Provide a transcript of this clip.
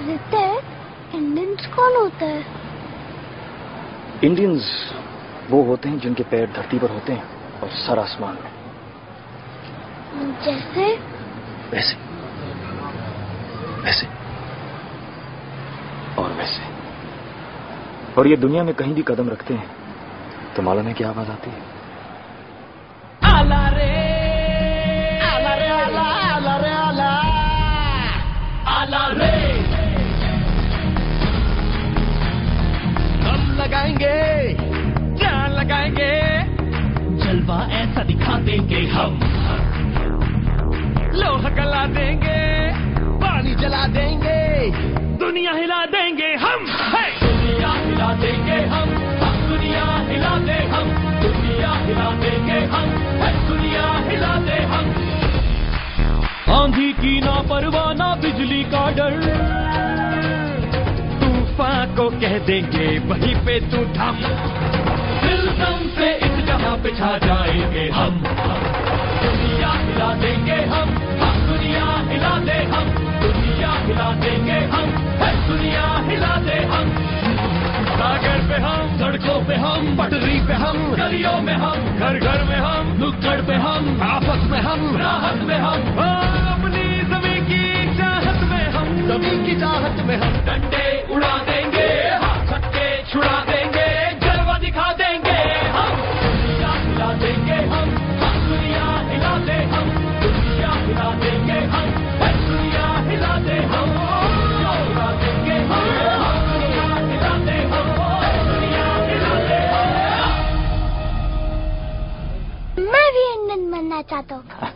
Indians कौन होता है? इंडियंस वो होते हैं जिनके पैर धरती पर होते हैं और सर आसमान में। जैसे? वैसे, वैसे और वैसे। और ये दुनिया में कहीं भी कदम रखते हैं तो मालूम है क्या आवाज आती है? आला रे आला रे आला आला रे आला आला रे। हम लगाएंगे, जान लगाएंगे, जलवा ऐसा दिखा देंगे हम। लोहा गला देंगे, पानी जला देंगे, दुनिया हिला देंगे हम। दुनिया हिला देंगे हम, दुनिया हिला दे हम, दुनिया हिला देंगे हम, दुनिया हिला दे हम। आंधी की ना परवाह ना बिजली का डर, तूफान को कह देंगे वहीं पे तू थम। दिल दम से इस जहां पे छा जाएंगे हम। दुनिया हिला देंगे हम, दुनिया हिला दे हम, दुनिया हिला देंगे हम, दुनिया हिला दे हम। सागर पे हम, सड़कों पे हम, पटरी पे हम, गलियों में हम, घर घर में हम, नुक्कड़ पे हम, आपस में हम, राहत में हम, अपनी जमीन की चाहत में हम, जमीन की चाहत में हम। डंडे उड़ा देंगे, हाथ छक्के छुड़ा देंगे, जलवा दिखा देंगे हम। दुनिया हिला देंगे हम, दुनिया हिला दे हम, दुनिया हिला देंगे हम, दुनिया हिला दे हम। उड़ा देंगे हम, दुनिया हिला दे हम, दुनिया हिला दे हम। मैं भी इंडियन बनना चाहता हूँ।